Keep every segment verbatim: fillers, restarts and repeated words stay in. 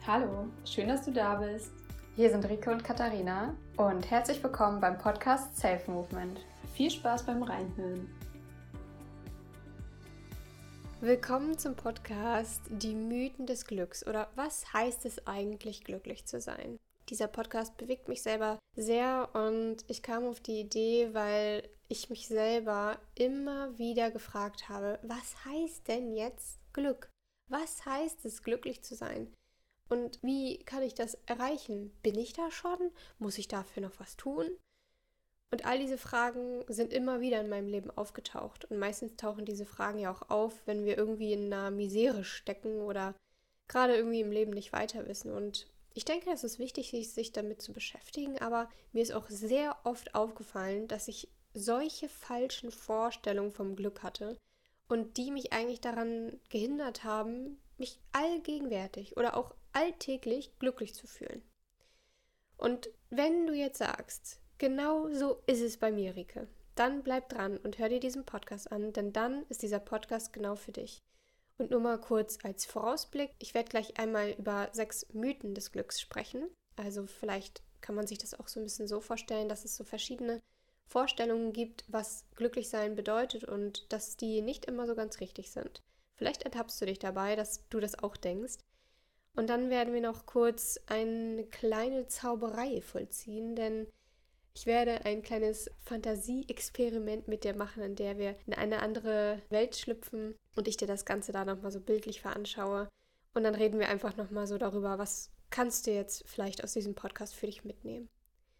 Hallo, schön, dass du da bist. Hier sind Rike und Katharina und herzlich willkommen beim Podcast Self Movement. Viel Spaß beim Reinhören. Willkommen zum Podcast Die Mythen des Glücks oder was heißt es eigentlich, glücklich zu sein? Dieser Podcast bewegt mich selber sehr und ich kam auf die Idee, weil ich mich selber immer wieder gefragt habe, was heißt denn jetzt Glück? Was heißt es, glücklich zu sein? Und wie kann ich das erreichen? Bin ich da schon? Muss ich dafür noch was tun? Und all diese Fragen sind immer wieder in meinem Leben aufgetaucht. Und meistens tauchen diese Fragen ja auch auf, wenn wir irgendwie in einer Misere stecken oder gerade irgendwie im Leben nicht weiter wissen. Und ich denke, es ist wichtig, sich damit zu beschäftigen, aber mir ist auch sehr oft aufgefallen, dass ich solche falschen Vorstellungen vom Glück hatte und die mich eigentlich daran gehindert haben, mich allgegenwärtig oder auch alltäglich glücklich zu fühlen. Und wenn du jetzt sagst, genau so ist es bei mir, Rike, dann bleib dran und hör dir diesen Podcast an, denn dann ist dieser Podcast genau für dich. Und nur mal kurz als Vorausblick, ich werde gleich einmal über sechs Mythen des Glücks sprechen. Also vielleicht kann man sich das auch so ein bisschen so vorstellen, dass es so verschiedene Vorstellungen gibt, was glücklich sein bedeutet und dass die nicht immer so ganz richtig sind. Vielleicht ertappst du dich dabei, dass du das auch denkst. Und dann werden wir noch kurz eine kleine Zauberei vollziehen, denn ich werde ein kleines Fantasie-Experiment mit dir machen, in der wir in eine andere Welt schlüpfen und ich dir das Ganze da nochmal so bildlich veranschaue. Und dann reden wir einfach nochmal so darüber, was kannst du jetzt vielleicht aus diesem Podcast für dich mitnehmen.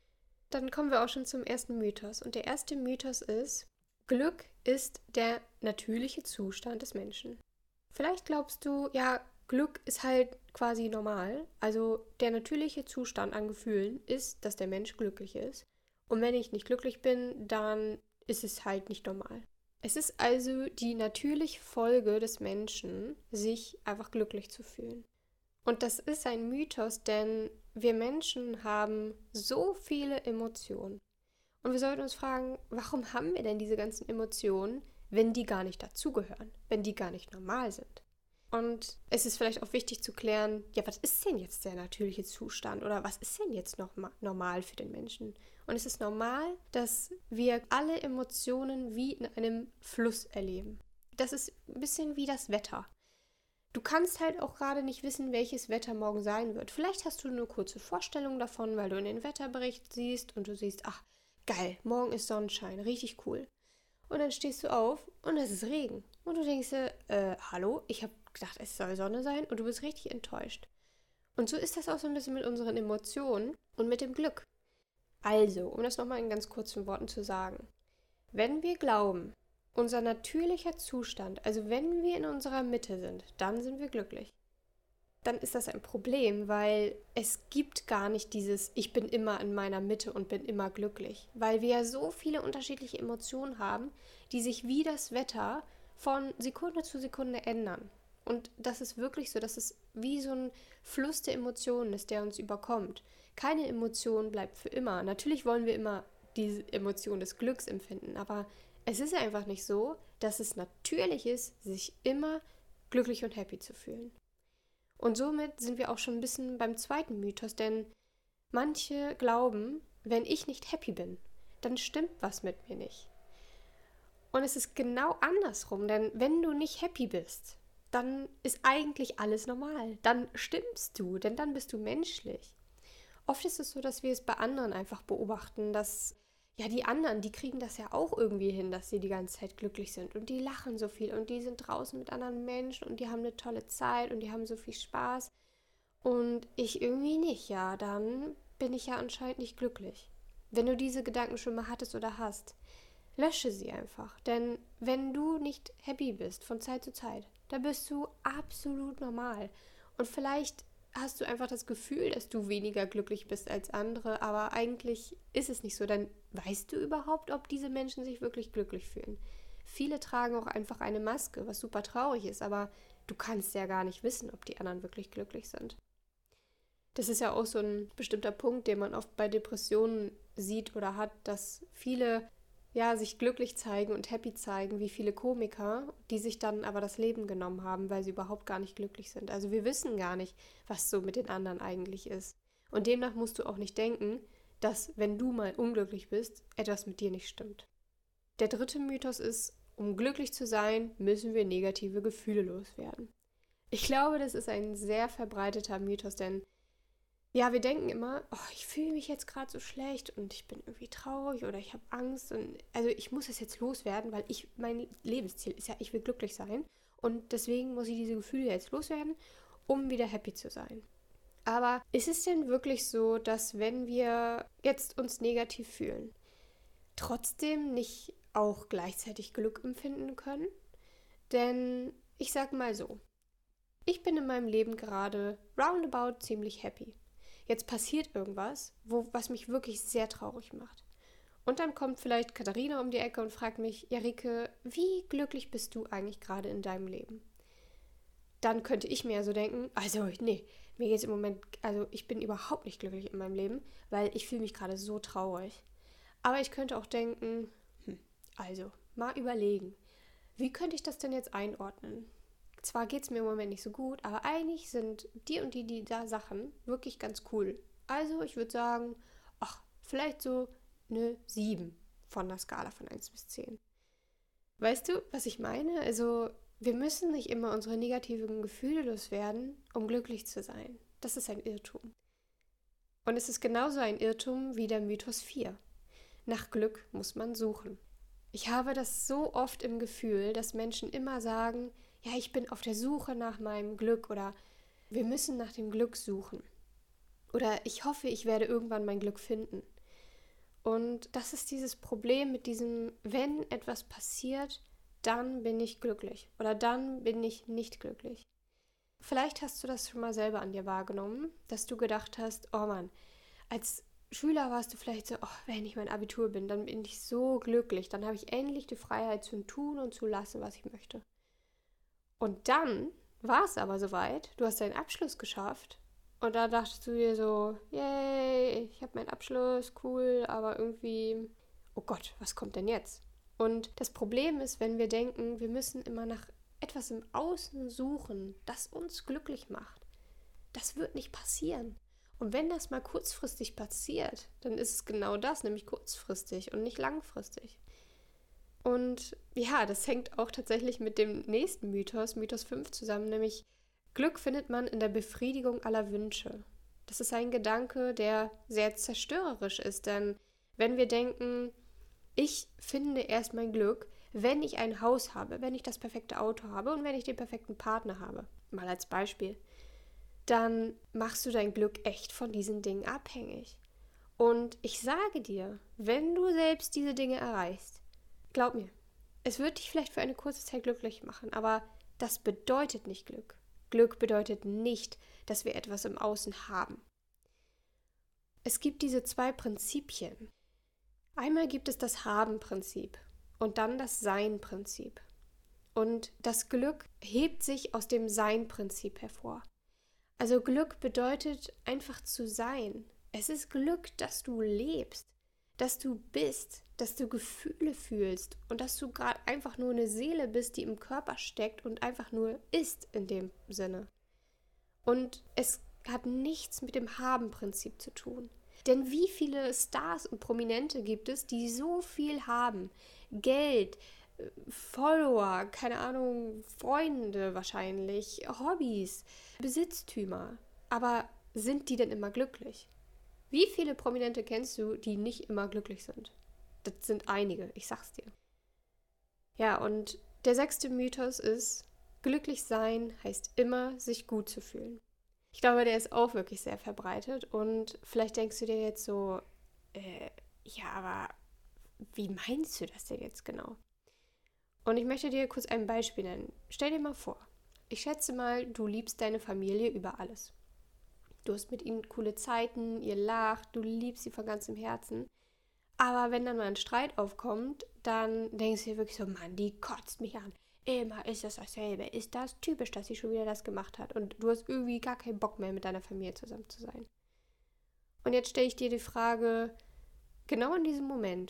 Dann kommen wir auch schon zum ersten Mythos. Und der erste Mythos ist, Glück ist der natürliche Zustand des Menschen. Vielleicht glaubst du, ja, Glück ist halt quasi normal. Also der natürliche Zustand an Gefühlen ist, dass der Mensch glücklich ist. Und wenn ich nicht glücklich bin, dann ist es halt nicht normal. Es ist also die natürliche Folge des Menschen, sich einfach glücklich zu fühlen. Und das ist ein Mythos, denn wir Menschen haben so viele Emotionen. Und wir sollten uns fragen, warum haben wir denn diese ganzen Emotionen, wenn die gar nicht dazugehören, wenn die gar nicht normal sind? Und es ist vielleicht auch wichtig zu klären, ja, was ist denn jetzt der natürliche Zustand oder was ist denn jetzt noch normal für den Menschen? Und es ist normal, dass wir alle Emotionen wie in einem Fluss erleben. Das ist ein bisschen wie das Wetter. Du kannst halt auch gerade nicht wissen, welches Wetter morgen sein wird. Vielleicht hast du eine kurze Vorstellung davon, weil du in den Wetterbericht siehst und du siehst, ach, geil, morgen ist Sonnenschein, richtig cool. Und dann stehst du auf und es ist Regen. Und du denkst dir, äh, hallo, ich habe gedacht, es soll Sonne sein und du bist richtig enttäuscht. Und so ist das auch so ein bisschen mit unseren Emotionen und mit dem Glück. Also, um das nochmal in ganz kurzen Worten zu sagen, wenn wir glauben, unser natürlicher Zustand, also wenn wir in unserer Mitte sind, dann sind wir glücklich. Dann ist das ein Problem, weil es gibt gar nicht dieses, ich bin immer in meiner Mitte und bin immer glücklich. Weil wir ja so viele unterschiedliche Emotionen haben, die sich wie das Wetter von Sekunde zu Sekunde ändern. Und das ist wirklich so, dass es wie so ein Fluss der Emotionen ist, der uns überkommt. Keine Emotion bleibt für immer. Natürlich wollen wir immer diese Emotion des Glücks empfinden, aber es ist einfach nicht so, dass es natürlich ist, sich immer glücklich und happy zu fühlen. Und somit sind wir auch schon ein bisschen beim zweiten Mythos, denn manche glauben, wenn ich nicht happy bin, dann stimmt was mit mir nicht. Und es ist genau andersrum, denn wenn du nicht happy bist, dann ist eigentlich alles normal. Dann stimmst du, denn dann bist du menschlich. Oft ist es so, dass wir es bei anderen einfach beobachten, dass ja die anderen, die kriegen das ja auch irgendwie hin, dass sie die ganze Zeit glücklich sind und die lachen so viel und die sind draußen mit anderen Menschen und die haben eine tolle Zeit und die haben so viel Spaß und ich irgendwie nicht, ja, dann bin ich ja anscheinend nicht glücklich. Wenn du diese Gedanken schon mal hattest oder hast, lösche sie einfach, denn wenn du nicht happy bist von Zeit zu Zeit, dann bist du absolut normal und vielleicht hast du einfach das Gefühl, dass du weniger glücklich bist als andere, aber eigentlich ist es nicht so. Dann weißt du überhaupt, ob diese Menschen sich wirklich glücklich fühlen. Viele tragen auch einfach eine Maske, was super traurig ist, aber du kannst ja gar nicht wissen, ob die anderen wirklich glücklich sind. Das ist ja auch so ein bestimmter Punkt, den man oft bei Depressionen sieht oder hat, dass viele ja, sich glücklich zeigen und happy zeigen, wie viele Komiker, die sich dann aber das Leben genommen haben, weil sie überhaupt gar nicht glücklich sind. Also wir wissen gar nicht, was so mit den anderen eigentlich ist. Und demnach musst du auch nicht denken, dass, wenn du mal unglücklich bist, etwas mit dir nicht stimmt. Der dritte Mythos ist, um glücklich zu sein, müssen wir negative Gefühle loswerden. Ich glaube, das ist ein sehr verbreiteter Mythos, denn ja, wir denken immer, oh, ich fühle mich jetzt gerade so schlecht und ich bin irgendwie traurig oder ich habe Angst und also ich muss es jetzt loswerden, weil ich mein Lebensziel ist ja, ich will glücklich sein und deswegen muss ich diese Gefühle jetzt loswerden, um wieder happy zu sein. Aber ist es denn wirklich so, dass wenn wir jetzt uns negativ fühlen, trotzdem nicht auch gleichzeitig Glück empfinden können? Denn ich sag mal so, ich bin in meinem Leben gerade roundabout ziemlich happy. Jetzt passiert irgendwas, wo, was mich wirklich sehr traurig macht. Und dann kommt vielleicht Katharina um die Ecke und fragt mich, ja Rike, wie glücklich bist du eigentlich gerade in deinem Leben? Dann könnte ich mir ja so denken, also nee, mir geht es im Moment, also ich bin überhaupt nicht glücklich in meinem Leben, weil ich fühle mich gerade so traurig. Aber ich könnte auch denken, hm, also mal überlegen, wie könnte ich das denn jetzt einordnen? Zwar geht es mir im Moment nicht so gut, aber eigentlich sind die und die, die da Sachen wirklich ganz cool. Also ich würde sagen, ach, vielleicht so eine sieben von der Skala von eins bis zehn. Weißt du, was ich meine? Also wir müssen nicht immer unsere negativen Gefühle loswerden, um glücklich zu sein. Das ist ein Irrtum. Und es ist genauso ein Irrtum wie der Mythos vier. Nach Glück muss man suchen. Ich habe das so oft im Gefühl, dass Menschen immer sagen, ja, ich bin auf der Suche nach meinem Glück oder wir müssen nach dem Glück suchen. Oder ich hoffe, ich werde irgendwann mein Glück finden. Und das ist dieses Problem mit diesem, wenn etwas passiert, dann bin ich glücklich oder dann bin ich nicht glücklich. Vielleicht hast du das schon mal selber an dir wahrgenommen, dass du gedacht hast, oh Mann, als Schüler warst du vielleicht so, oh, wenn ich mein Abitur bin, dann bin ich so glücklich, dann habe ich endlich die Freiheit zu tun und zu lassen, was ich möchte. Und dann war es aber soweit, du hast deinen Abschluss geschafft und da dachtest du dir so, yay, ich habe meinen Abschluss, cool, aber irgendwie, oh Gott, was kommt denn jetzt? Und das Problem ist, wenn wir denken, wir müssen immer nach etwas im Außen suchen, das uns glücklich macht. Das wird nicht passieren. Und wenn das mal kurzfristig passiert, dann ist es genau das, nämlich kurzfristig und nicht langfristig. Und ja, das hängt auch tatsächlich mit dem nächsten Mythos, Mythos fünf zusammen, nämlich Glück findet man in der Befriedigung aller Wünsche. Das ist ein Gedanke, der sehr zerstörerisch ist, denn wenn wir denken, ich finde erst mein Glück, wenn ich ein Haus habe, wenn ich das perfekte Auto habe und wenn ich den perfekten Partner habe, mal als Beispiel, dann machst du dein Glück echt von diesen Dingen abhängig. Und ich sage dir, wenn du selbst diese Dinge erreichst, glaub mir, es wird dich vielleicht für eine kurze Zeit glücklich machen, aber das bedeutet nicht Glück. Glück bedeutet nicht, dass wir etwas im Außen haben. Es gibt diese zwei Prinzipien. Einmal gibt es das Haben-Prinzip und dann das Sein-Prinzip. Und das Glück hebt sich aus dem Sein-Prinzip hervor. Also Glück bedeutet einfach zu sein. Es ist Glück, dass du lebst, dass du bist, dass du Gefühle fühlst und dass du gerade einfach nur eine Seele bist, die im Körper steckt und einfach nur ist in dem Sinne. Und es hat nichts mit dem Haben-Prinzip zu tun. Denn wie viele Stars und Prominente gibt es, die so viel haben? Geld, Follower, keine Ahnung, Freunde wahrscheinlich, Hobbys, Besitztümer. Aber sind die denn immer glücklich? Wie viele Prominente kennst du, die nicht immer glücklich sind? Das sind einige, ich sag's dir. Ja, und der sechste Mythos ist, glücklich sein heißt immer, sich gut zu fühlen. Ich glaube, der ist auch wirklich sehr verbreitet und vielleicht denkst du dir jetzt so, äh, ja, aber wie meinst du das denn jetzt genau? Und ich möchte dir kurz ein Beispiel nennen. Stell dir mal vor, ich schätze mal, du liebst deine Familie über alles. Du hast mit ihnen coole Zeiten, ihr lacht, du liebst sie von ganzem Herzen. Aber wenn dann mal ein Streit aufkommt, dann denkst du dir wirklich so, Mann, die kotzt mich an. Immer ist das dasselbe. Ist das typisch, dass sie schon wieder das gemacht hat? Und du hast irgendwie gar keinen Bock mehr, mit deiner Familie zusammen zu sein. Und jetzt stelle ich dir die Frage, genau in diesem Moment,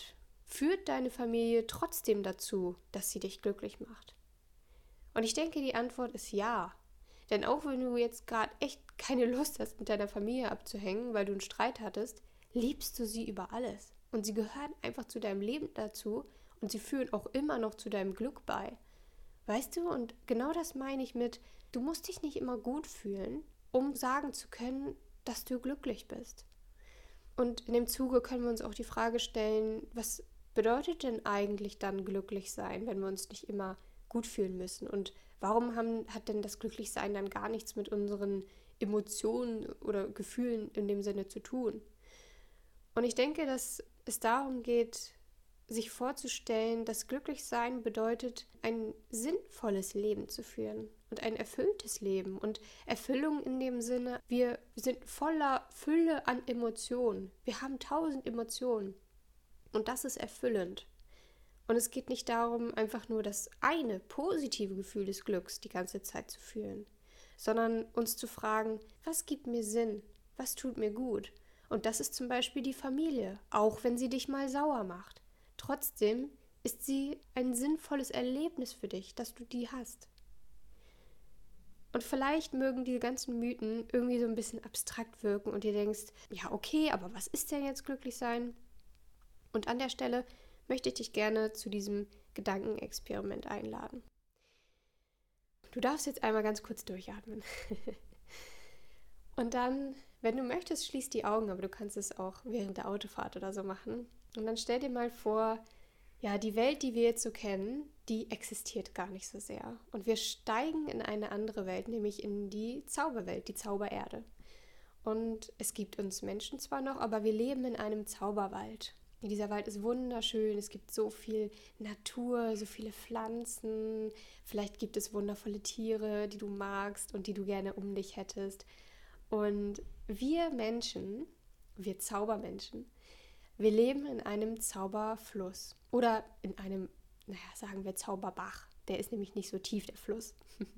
führt deine Familie trotzdem dazu, dass sie dich glücklich macht? Und ich denke, die Antwort ist ja. Denn auch wenn du jetzt gerade echt keine Lust hast, mit deiner Familie abzuhängen, weil du einen Streit hattest, liebst du sie über alles. Und sie gehören einfach zu deinem Leben dazu und sie führen auch immer noch zu deinem Glück bei. Weißt du, und genau das meine ich mit, du musst dich nicht immer gut fühlen, um sagen zu können, dass du glücklich bist. Und in dem Zuge können wir uns auch die Frage stellen, was bedeutet denn eigentlich dann glücklich sein, wenn wir uns nicht immer gut fühlen müssen? Und warum haben, hat denn das Glücklichsein dann gar nichts mit unseren Emotionen oder Gefühlen in dem Sinne zu tun? Und ich denke, dass es darum geht, sich vorzustellen, dass Glücklichsein bedeutet, ein sinnvolles Leben zu führen und ein erfülltes Leben. Und Erfüllung in dem Sinne, wir sind voller Fülle an Emotionen. Wir haben tausend Emotionen und das ist erfüllend. Und es geht nicht darum, einfach nur das eine positive Gefühl des Glücks die ganze Zeit zu fühlen, sondern uns zu fragen, was gibt mir Sinn? Was tut mir gut? Und das ist zum Beispiel die Familie, auch wenn sie dich mal sauer macht. Trotzdem ist sie ein sinnvolles Erlebnis für dich, dass du die hast. Und vielleicht mögen diese ganzen Mythen irgendwie so ein bisschen abstrakt wirken und ihr denkst, ja okay, aber was ist denn jetzt glücklich sein? Und an der Stelle möchte ich dich gerne zu diesem Gedankenexperiment einladen. Du darfst jetzt einmal ganz kurz durchatmen. Und dann, wenn du möchtest, schließ die Augen, aber du kannst es auch während der Autofahrt oder so machen. Und dann stell dir mal vor, ja, die Welt, die wir jetzt so kennen, die existiert gar nicht so sehr. Und wir steigen in eine andere Welt, nämlich in die Zauberwelt, die Zaubererde. Und es gibt uns Menschen zwar noch, aber wir leben in einem Zauberwald. Dieser Wald ist wunderschön, es gibt so viel Natur, so viele Pflanzen, vielleicht gibt es wundervolle Tiere, die du magst und die du gerne um dich hättest. Und wir Menschen, wir Zaubermenschen, wir leben in einem Zauberfluss oder in einem, naja, sagen wir Zauberbach. Der ist nämlich nicht so tief, der Fluss.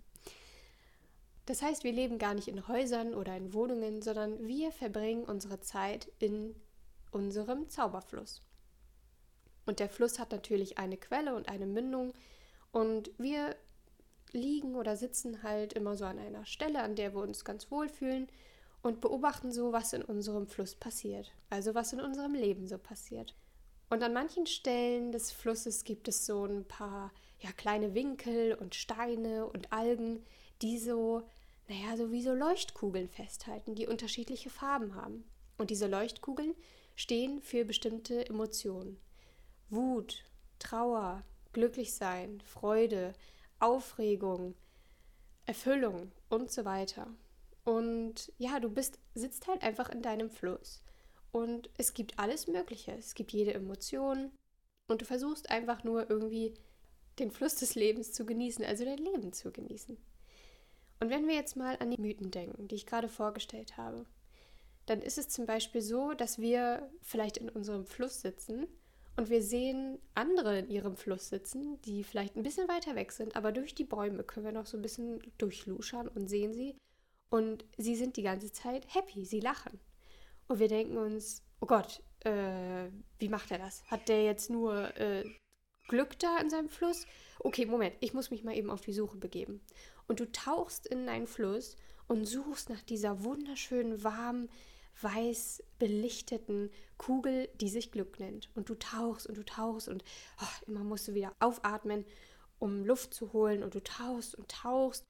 Das heißt, wir leben gar nicht in Häusern oder in Wohnungen, sondern wir verbringen unsere Zeit in unserem Zauberfluss. Und der Fluss hat natürlich eine Quelle und eine Mündung und wir liegen oder sitzen halt immer so an einer Stelle, an der wir uns ganz wohl fühlen und beobachten so, was in unserem Fluss passiert, also was in unserem Leben so passiert. Und an manchen Stellen des Flusses gibt es so ein paar ja, kleine Winkel und Steine und Algen, die so, naja, so wie so Leuchtkugeln festhalten, die unterschiedliche Farben haben. Und diese Leuchtkugeln stehen für bestimmte Emotionen. Wut, Trauer, Glücklichsein, Freude, Aufregung, Erfüllung und so weiter. Und ja, du bist, sitzt halt einfach in deinem Fluss. Und es gibt alles Mögliche. Es gibt jede Emotion. Und du versuchst einfach nur irgendwie den Fluss des Lebens zu genießen, also dein Leben zu genießen. Und wenn wir jetzt mal an die Mythen denken, die ich gerade vorgestellt habe, dann ist es zum Beispiel so, dass wir vielleicht in unserem Fluss sitzen und wir sehen andere in ihrem Fluss sitzen, die vielleicht ein bisschen weiter weg sind, aber durch die Bäume können wir noch so ein bisschen durchluschern und sehen sie. Und sie sind die ganze Zeit happy, sie lachen. Und wir denken uns, oh Gott, äh, wie macht er das? Hat der jetzt nur äh, Glück da in seinem Fluss? Okay, Moment, ich muss mich mal eben auf die Suche begeben. Und du tauchst in deinen Fluss und suchst nach dieser wunderschönen, warmen, weiß belichteten Kugel, die sich Glück nennt. Und du tauchst und du tauchst und oh, immer musst du wieder aufatmen, um Luft zu holen. Und du tauchst und tauchst.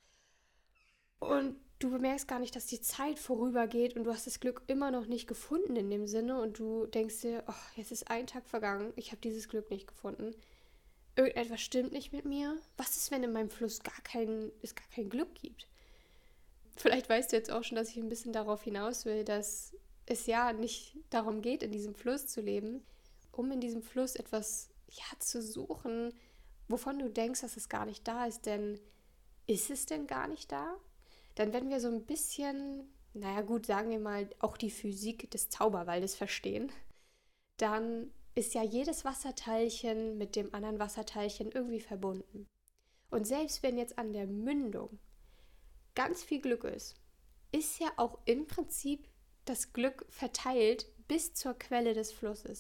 Und du bemerkst gar nicht, dass die Zeit vorübergeht und du hast das Glück immer noch nicht gefunden in dem Sinne. Und du denkst dir, oh, jetzt ist ein Tag vergangen, ich habe dieses Glück nicht gefunden. Irgendetwas stimmt nicht mit mir. Was ist, wenn in meinem Fluss gar kein, es gar kein Glück gibt? Vielleicht weißt du jetzt auch schon, dass ich ein bisschen darauf hinaus will, dass es ja nicht darum geht, in diesem Fluss zu leben, um in diesem Fluss etwas ja, zu suchen, wovon du denkst, dass es gar nicht da ist. Denn ist es denn gar nicht da? Denn wenn wir so ein bisschen, naja gut, sagen wir mal, auch die Physik des Zauberwaldes verstehen, dann ist ja jedes Wasserteilchen mit dem anderen Wasserteilchen irgendwie verbunden. Und selbst wenn jetzt an der Mündung ganz viel Glück ist, ist ja auch im Prinzip das Glück verteilt bis zur Quelle des Flusses.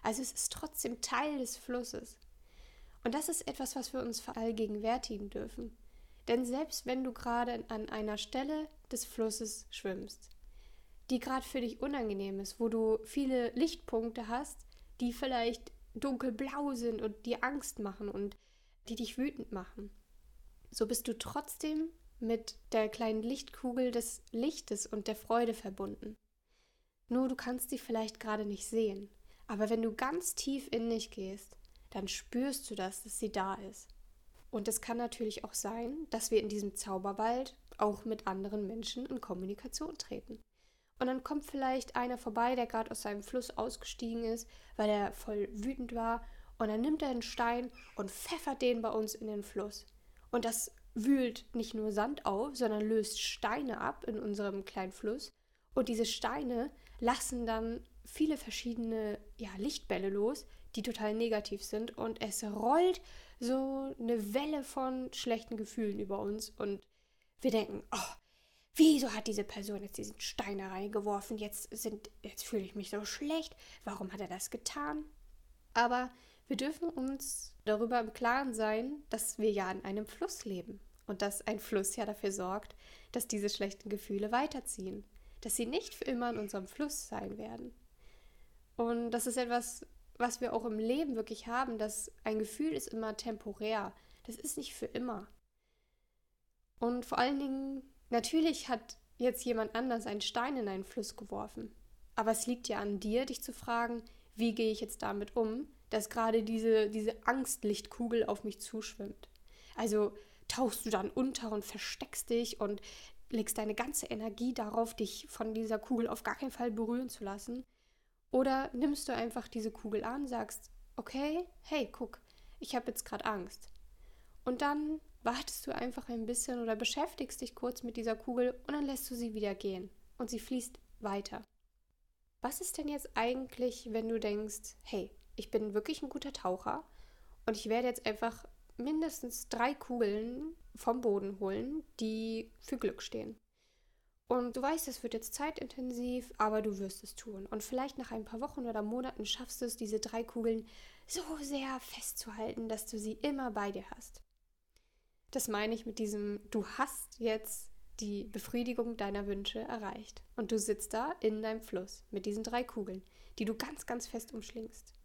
Also es ist trotzdem Teil des Flusses. Und das ist etwas, was wir uns verallgegenwärtigen dürfen. Denn selbst wenn du gerade an einer Stelle des Flusses schwimmst, die gerade für dich unangenehm ist, wo du viele Lichtpunkte hast, die vielleicht dunkelblau sind und dir Angst machen und die dich wütend machen, so bist du trotzdem mit der kleinen Lichtkugel des Lichtes und der Freude verbunden. Nur du kannst sie vielleicht gerade nicht sehen. Aber wenn du ganz tief in dich gehst, dann spürst du das, dass sie da ist. Und es kann natürlich auch sein, dass wir in diesem Zauberwald auch mit anderen Menschen in Kommunikation treten. Und dann kommt vielleicht einer vorbei, der gerade aus seinem Fluss ausgestiegen ist, weil er voll wütend war. Und dann nimmt er einen Stein und pfeffert den bei uns in den Fluss. Und das wühlt nicht nur Sand auf, sondern löst Steine ab in unserem kleinen Fluss. Und diese Steine lassen dann viele verschiedene ja, Lichtbälle los, die total negativ sind. Und es rollt so eine Welle von schlechten Gefühlen über uns. Und wir denken, oh, wieso hat diese Person jetzt diesen Stein da reingeworfen? Jetzt, sind, jetzt fühle ich mich so schlecht. Warum hat er das getan? Aber wir dürfen uns darüber im Klaren sein, dass wir ja in einem Fluss leben. Und dass ein Fluss ja dafür sorgt, dass diese schlechten Gefühle weiterziehen. Dass sie nicht für immer in unserem Fluss sein werden. Und das ist etwas, was wir auch im Leben wirklich haben, dass ein Gefühl ist immer temporär. Das ist nicht für immer. Und vor allen Dingen, natürlich hat jetzt jemand anders einen Stein in einen Fluss geworfen. Aber es liegt ja an dir, dich zu fragen, wie gehe ich jetzt damit um, dass gerade diese, diese Angstlichtkugel auf mich zuschwimmt. Also tauchst du dann unter und versteckst dich und legst deine ganze Energie darauf, dich von dieser Kugel auf gar keinen Fall berühren zu lassen. Oder nimmst du einfach diese Kugel an, sagst, okay, hey, guck, ich habe jetzt gerade Angst. Und dann wartest du einfach ein bisschen oder beschäftigst dich kurz mit dieser Kugel und dann lässt du sie wieder gehen und sie fließt weiter. Was ist denn jetzt eigentlich, wenn du denkst, hey, ich bin wirklich ein guter Taucher und ich werde jetzt einfach mindestens drei Kugeln vom Boden holen, die für Glück stehen. Und du weißt, es wird jetzt zeitintensiv, aber du wirst es tun. Und vielleicht nach ein paar Wochen oder Monaten schaffst du es, diese drei Kugeln so sehr festzuhalten, dass du sie immer bei dir hast. Das meine ich mit diesem, du hast jetzt die Befriedigung deiner Wünsche erreicht. Und du sitzt da in deinem Fluss mit diesen drei Kugeln, die du ganz, ganz fest umschlingst.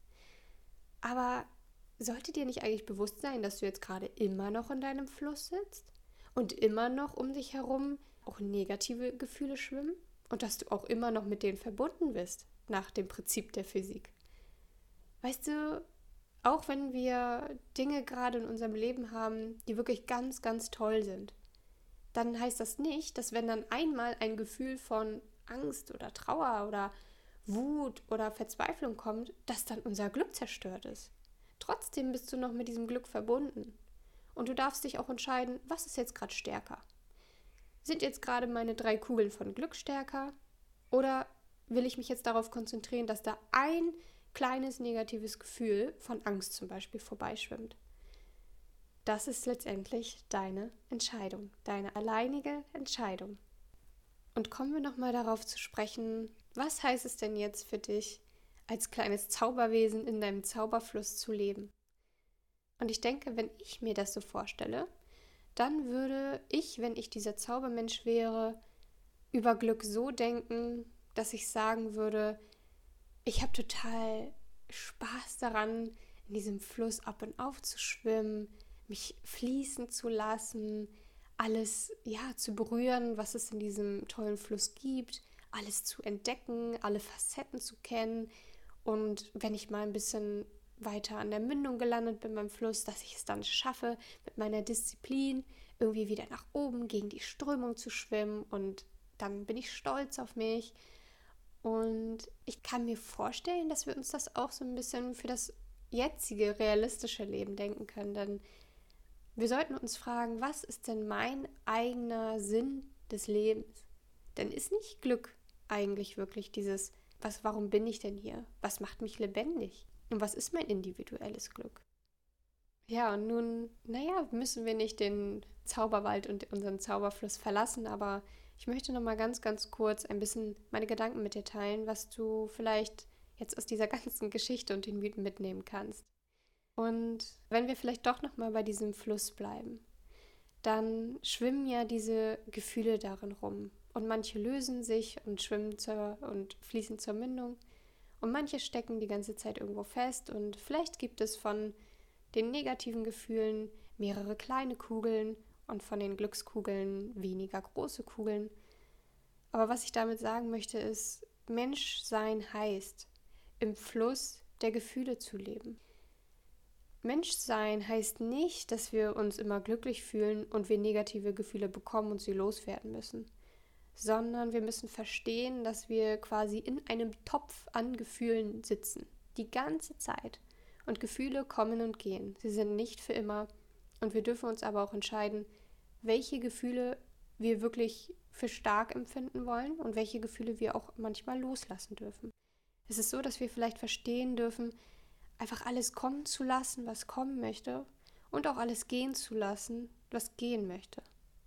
Aber sollte dir nicht eigentlich bewusst sein, dass du jetzt gerade immer noch in deinem Fluss sitzt und immer noch um dich herum auch negative Gefühle schwimmen und dass du auch immer noch mit denen verbunden bist, nach dem Prinzip der Physik? Weißt du, auch wenn wir Dinge gerade in unserem Leben haben, die wirklich ganz, ganz toll sind, dann heißt das nicht, dass wenn dann einmal ein Gefühl von Angst oder Trauer oder Wut oder Verzweiflung kommt, dass dann unser Glück zerstört ist. Trotzdem bist du noch mit diesem Glück verbunden. Und du darfst dich auch entscheiden, was ist jetzt gerade stärker? Sind jetzt gerade meine drei Kugeln von Glück stärker? Oder will ich mich jetzt darauf konzentrieren, dass da ein kleines negatives Gefühl von Angst zum Beispiel vorbeischwimmt? Das ist letztendlich deine Entscheidung, deine alleinige Entscheidung. Und kommen wir nochmal darauf zu sprechen, was heißt es denn jetzt für dich, als kleines Zauberwesen in deinem Zauberfluss zu leben? Und ich denke, wenn ich mir das so vorstelle, dann würde ich, wenn ich dieser Zaubermensch wäre, über Glück so denken, dass ich sagen würde, ich habe total Spaß daran, in diesem Fluss ab und auf zu schwimmen, mich fließen zu lassen, alles ja zu berühren, was es in diesem tollen Fluss gibt, alles zu entdecken, alle Facetten zu kennen. Und wenn ich mal ein bisschen weiter an der Mündung gelandet bin beim Fluss, dass ich es dann schaffe, mit meiner Disziplin irgendwie wieder nach oben gegen die Strömung zu schwimmen, und dann bin ich stolz auf mich. Und ich kann mir vorstellen, dass wir uns das auch so ein bisschen für das jetzige realistische Leben denken können, denn wir sollten uns fragen, was ist denn mein eigener Sinn des Lebens? Denn ist nicht Glück eigentlich wirklich dieses, was, warum bin ich denn hier? Was macht mich lebendig? Und was ist mein individuelles Glück? Ja, und nun, naja, müssen wir nicht den Zauberwald und unseren Zauberfluss verlassen, aber ich möchte noch mal ganz, ganz kurz ein bisschen meine Gedanken mit dir teilen, was du vielleicht jetzt aus dieser ganzen Geschichte und den Mythen mitnehmen kannst. Und wenn wir vielleicht doch nochmal bei diesem Fluss bleiben, dann schwimmen ja diese Gefühle darin rum. Und manche lösen sich und schwimmen zur, und fließen zur Mündung. Und manche stecken die ganze Zeit irgendwo fest. Und vielleicht gibt es von den negativen Gefühlen mehrere kleine Kugeln und von den Glückskugeln weniger große Kugeln. Aber was ich damit sagen möchte, ist, Menschsein heißt, im Fluss der Gefühle zu leben. Menschsein heißt nicht, dass wir uns immer glücklich fühlen und wir negative Gefühle bekommen und sie loswerden müssen, sondern wir müssen verstehen, dass wir quasi in einem Topf an Gefühlen sitzen, die ganze Zeit. Und Gefühle kommen und gehen, sie sind nicht für immer und wir dürfen uns aber auch entscheiden, welche Gefühle wir wirklich für stark empfinden wollen und welche Gefühle wir auch manchmal loslassen dürfen. Es ist so, dass wir vielleicht verstehen dürfen, einfach alles kommen zu lassen, was kommen möchte und auch alles gehen zu lassen, was gehen möchte.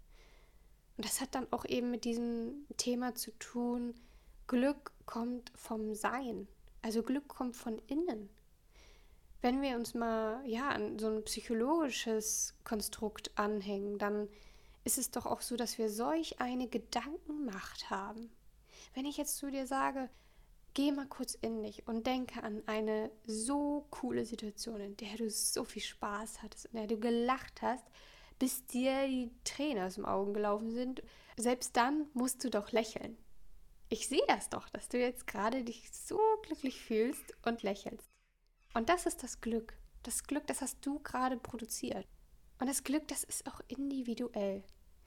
Und das hat dann auch eben mit diesem Thema zu tun, Glück kommt vom Sein, also Glück kommt von innen. Wenn wir uns mal ja, an so ein psychologisches Konstrukt anhängen, dann ist es doch auch so, dass wir solch eine Gedankenmacht haben. Wenn ich jetzt zu dir sage, geh mal kurz in dich und denke an eine so coole Situation, in der du so viel Spaß hattest, in der du gelacht hast, bis dir die Tränen aus den Augen gelaufen sind. Selbst dann musst du doch lächeln. Ich sehe das doch, dass du jetzt gerade dich so glücklich fühlst und lächelst. Und das ist das Glück. Das Glück, das hast du gerade produziert. Und das Glück, das ist auch individuell.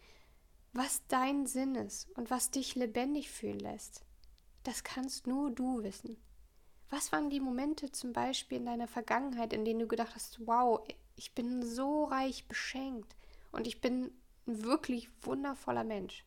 Was dein Sinn ist und was dich lebendig fühlen lässt, das kannst nur du wissen. Was waren die Momente zum Beispiel in deiner Vergangenheit, in denen du gedacht hast, wow, ich bin so reich beschenkt und ich bin ein wirklich wundervoller Mensch.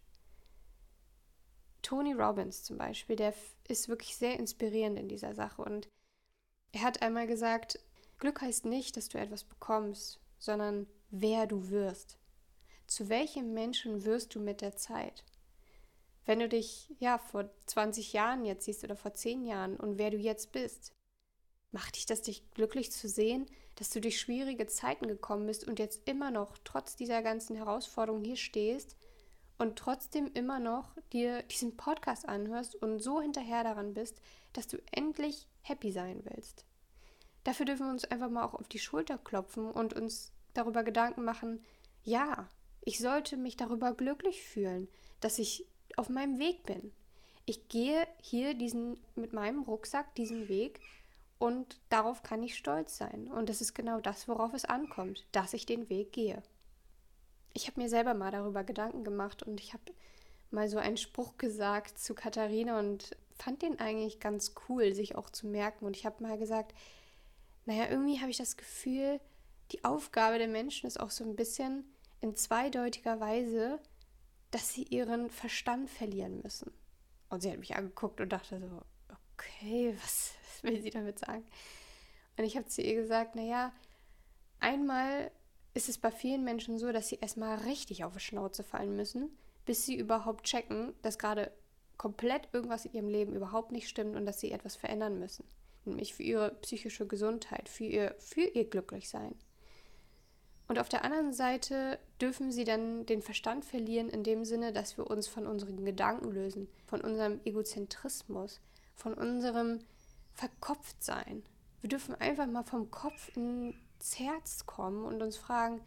Tony Robbins zum Beispiel, der ist wirklich sehr inspirierend in dieser Sache und er hat einmal gesagt, Glück heißt nicht, dass du etwas bekommst, sondern wer du wirst. Zu welchem Menschen wirst du mit der Zeit? Wenn du dich ja vor zwanzig Jahren jetzt siehst oder vor zehn Jahren und wer du jetzt bist, macht dich das dich glücklich zu sehen, dass du durch schwierige Zeiten gekommen bist und jetzt immer noch trotz dieser ganzen Herausforderungen hier stehst und trotzdem immer noch dir diesen Podcast anhörst und so hinterher daran bist, dass du endlich happy sein willst. Dafür dürfen wir uns einfach mal auch auf die Schulter klopfen und uns darüber Gedanken machen, ja, ich sollte mich darüber glücklich fühlen, dass ich auf meinem Weg bin. Ich gehe hier diesen mit meinem Rucksack diesen Weg und darauf kann ich stolz sein. Und das ist genau das, worauf es ankommt, dass ich den Weg gehe. Ich habe mir selber mal darüber Gedanken gemacht und ich habe mal so einen Spruch gesagt zu Katharina und fand den eigentlich ganz cool, sich auch zu merken. Und ich habe mal gesagt, naja, irgendwie habe ich das Gefühl, die Aufgabe der Menschen ist auch so ein bisschen in zweideutiger Weise, dass sie ihren Verstand verlieren müssen. Und sie hat mich angeguckt und dachte so, okay, was, was will sie damit sagen? Und ich habe zu ihr gesagt, naja, einmal ist es bei vielen Menschen so, dass sie erstmal richtig auf die Schnauze fallen müssen, bis sie überhaupt checken, dass gerade komplett irgendwas in ihrem Leben überhaupt nicht stimmt und dass sie etwas verändern müssen. Nämlich für ihre psychische Gesundheit, für ihr, für ihr Glücklichsein. Und auf der anderen Seite dürfen sie dann den Verstand verlieren in dem Sinne, dass wir uns von unseren Gedanken lösen, von unserem Egozentrismus, von unserem Verkopftsein. Wir dürfen einfach mal vom Kopf ins Herz kommen und uns fragen,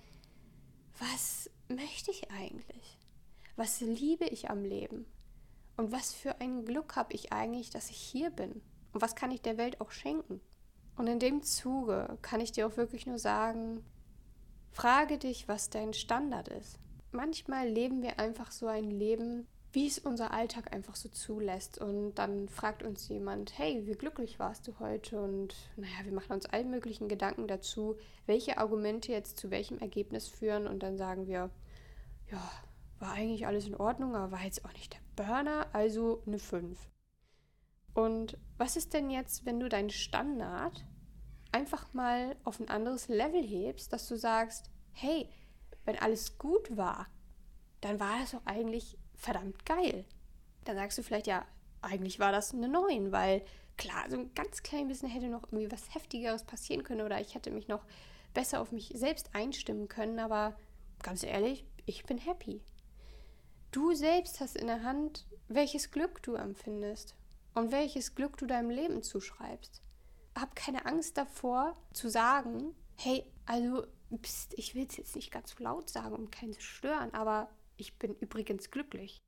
was möchte ich eigentlich? Was liebe ich am Leben? Und was für ein Glück habe ich eigentlich, dass ich hier bin? Und was kann ich der Welt auch schenken? Und in dem Zuge kann ich dir auch wirklich nur sagen, frage dich, was dein Standard ist. Manchmal leben wir einfach so ein Leben, wie es unser Alltag einfach so zulässt. Und dann fragt uns jemand, hey, wie glücklich warst du heute? Und naja, wir machen uns allen möglichen Gedanken dazu, welche Argumente jetzt zu welchem Ergebnis führen. Und dann sagen wir, ja, war eigentlich alles in Ordnung, aber war jetzt auch nicht der Burner, also eine fünf. Und was ist denn jetzt, wenn du deinen Standard einfach mal auf ein anderes Level hebst, dass du sagst, hey, wenn alles gut war, dann war das doch eigentlich verdammt geil. Dann sagst du vielleicht, ja, eigentlich war das eine neun, weil Klar, so ein ganz klein bisschen hätte noch irgendwie was Heftigeres passieren können oder ich hätte mich noch besser auf mich selbst einstimmen können, aber ganz ehrlich, ich bin happy. Du selbst hast in der Hand, welches Glück du empfindest und welches Glück du deinem Leben zuschreibst. Hab keine Angst davor zu sagen, hey, also, pst, ich will es jetzt nicht ganz so laut sagen, um keinen zu stören, aber ich bin übrigens glücklich.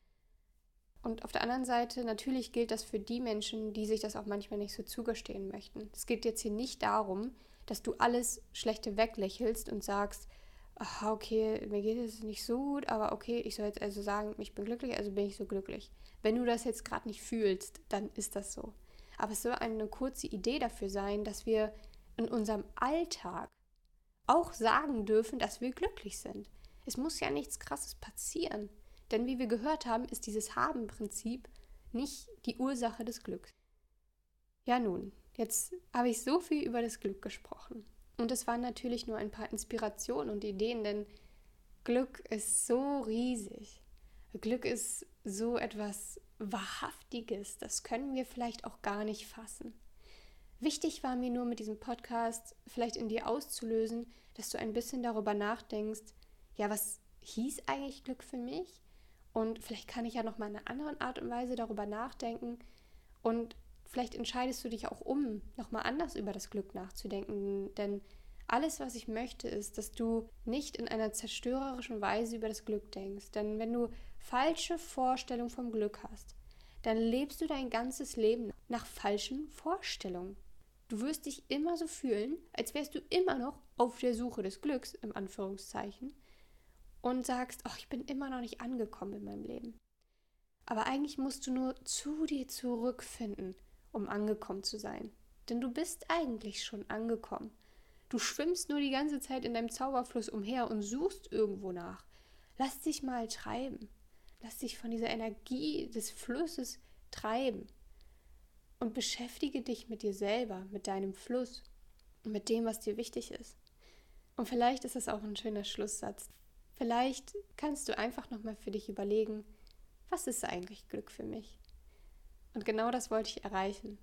Und auf der anderen Seite, natürlich gilt das für die Menschen, die sich das auch manchmal nicht so zugestehen möchten. Es geht jetzt hier nicht darum, dass du alles Schlechte weglächelst und sagst, aha, okay, mir geht es nicht so gut, aber okay, ich soll jetzt also sagen, ich bin glücklich, also bin ich so glücklich. Wenn du das jetzt gerade nicht fühlst, dann ist das so. Aber es soll eine kurze Idee dafür sein, dass wir in unserem Alltag auch sagen dürfen, dass wir glücklich sind. Es muss ja nichts Krasses passieren. Denn wie wir gehört haben, ist dieses Haben-Prinzip nicht die Ursache des Glücks. Ja nun, jetzt habe ich so viel über das Glück gesprochen. Und es waren natürlich nur ein paar Inspirationen und Ideen, denn Glück ist so riesig. Glück ist so etwas Wahrhaftiges, das können wir vielleicht auch gar nicht fassen. Wichtig war mir nur mit diesem Podcast vielleicht in dir auszulösen, dass du ein bisschen darüber nachdenkst, ja, was hieß eigentlich Glück für mich? Und vielleicht kann ich ja noch mal in einer anderen Art und Weise darüber nachdenken und vielleicht entscheidest du dich auch um, noch mal anders über das Glück nachzudenken, denn alles, was ich möchte, ist, dass du nicht in einer zerstörerischen Weise über das Glück denkst, denn wenn du falsche Vorstellungen vom Glück hast, dann lebst du dein ganzes Leben nach falschen Vorstellungen. Du wirst dich immer so fühlen, als wärst du immer noch auf der Suche des Glücks, im Anführungszeichen, und sagst, oh, ich bin immer noch nicht angekommen in meinem Leben. Aber eigentlich musst du nur zu dir zurückfinden, um angekommen zu sein. Denn du bist eigentlich schon angekommen. Du schwimmst nur die ganze Zeit in deinem Zauberfluss umher und suchst irgendwo nach. Lass dich mal treiben. Lass dich von dieser Energie des Flusses treiben. Und beschäftige dich mit dir selber, mit deinem Fluss und mit dem, was dir wichtig ist. Und vielleicht ist das auch ein schöner Schlusssatz. Vielleicht kannst du einfach nochmal für dich überlegen, was ist eigentlich Glück für mich? Und genau das wollte ich erreichen.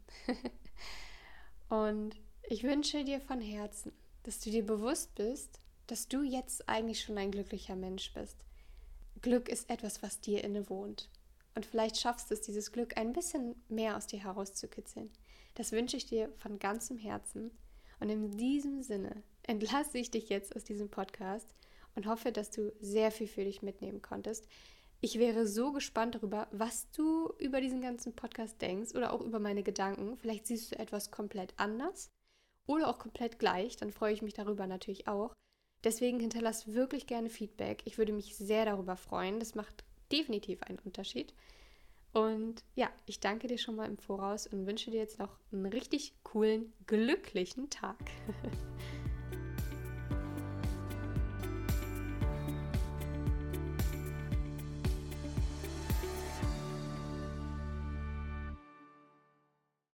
Und ich wünsche dir von Herzen, dass du dir bewusst bist, dass du jetzt eigentlich schon ein glücklicher Mensch bist. Glück ist etwas, was dir innewohnt. Und vielleicht schaffst du es, dieses Glück ein bisschen mehr aus dir herauszukitzeln. Das wünsche ich dir von ganzem Herzen. Und in diesem Sinne entlasse ich dich jetzt aus diesem Podcast und hoffe, dass du sehr viel für dich mitnehmen konntest. Ich wäre so gespannt darüber, was du über diesen ganzen Podcast denkst oder auch über meine Gedanken. Vielleicht siehst du etwas komplett anders oder auch komplett gleich. Dann freue ich mich darüber natürlich auch. Deswegen hinterlass wirklich gerne Feedback. Ich würde mich sehr darüber freuen. Das macht definitiv einen Unterschied. Und ja, ich danke dir schon mal im Voraus und wünsche dir jetzt noch einen richtig coolen, glücklichen Tag.